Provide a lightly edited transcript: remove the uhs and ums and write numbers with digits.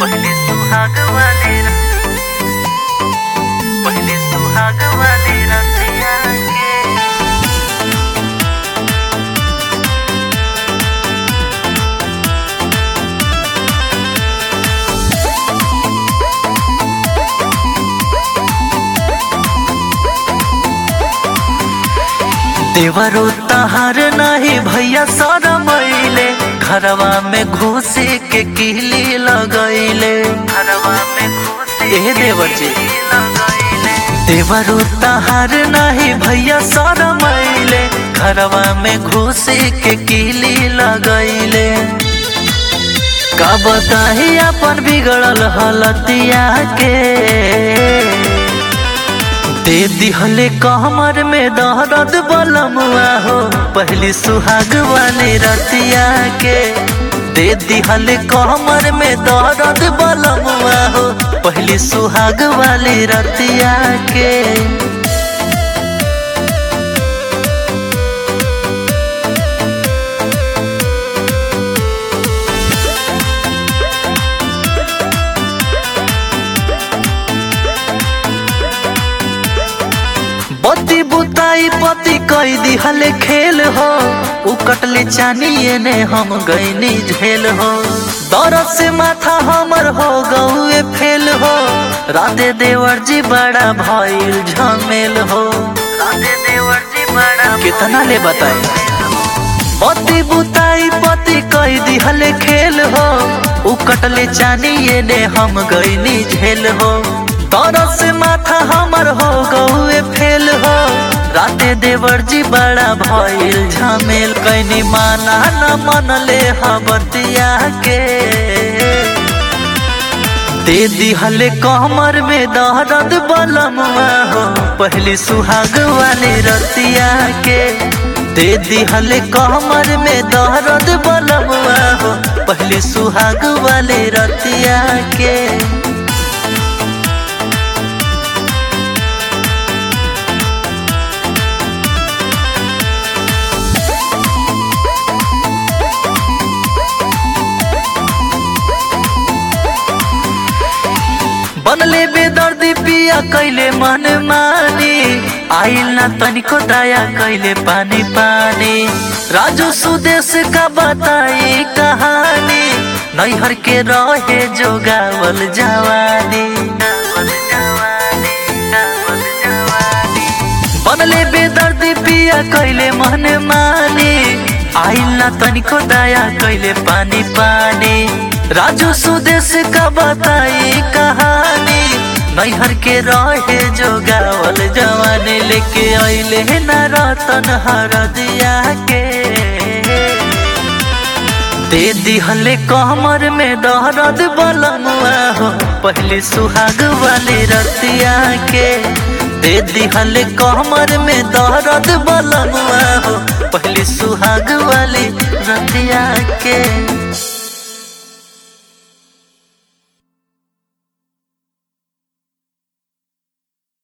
पहले सुहाग वाले पहले सुहाग वाले रतिया के देवरो तहार नहीं भैया शरमैले घरवा में घुसे के किली लगैले घरवा में घुसे ए देवर जी देवरो तहार नहीं भैया शरमैले घरवा में घुसे के किली लगैले का बताही अपन बिगड़ल हलतिया के दे दिहले कमर में दर्द बलमुआ हो पहली सुहाग वाली रतिया के दे दिहले कमर में दर्द बलमुआ हो पहली सुहाग वाली रतिया के बत्ती बुताई पति कई दिहले खेल हो उ कटले चानिए ने हम गईनी झेल हो दर्द से माथा हमर हो गौए फेल हो राधे देवर जी बड़ा भइल झमेल हो राधे देवर जी बड़ा कितना ले बताए बत्ती बुताई पति कई दिहले खेल हो उ कटले चानिए ने हम गईनी झेल हो दर्द से माथा हमर हो गौए फेल हो राते देवर जी बड़ा भइल झमेल कैनी माना न मन ले हबतिया के दे दिहले कमर में दर्द बलमुआ हो पहली सुहाग वाली रतिया के दे दिहले कमर में दर्द बलमुआ हो पहली सुहाग वाली रतिया के बनले बेदर्दी पिया कैले मन मानी आइल ना तनिको दया कैले पानी पानी राजू सुदेश का बताई कहानी नैहर के रहे जो गावल जवानी बनले बेदर्दी पिया कैले मन मानी आइल ना तनिको दया कैले पानी पानी राजू सुदेश का बताई कहानी नैहर के रहे जो गावल जवानी लेके आइले न रतन हरदिया के दे दिहले कमर में दर्द बलमुआ हो पहली सुहाग वाली रतिया के दे दिहले कमर में दर्द बलमुआ हो पहली सुहाग वाली रतिया के।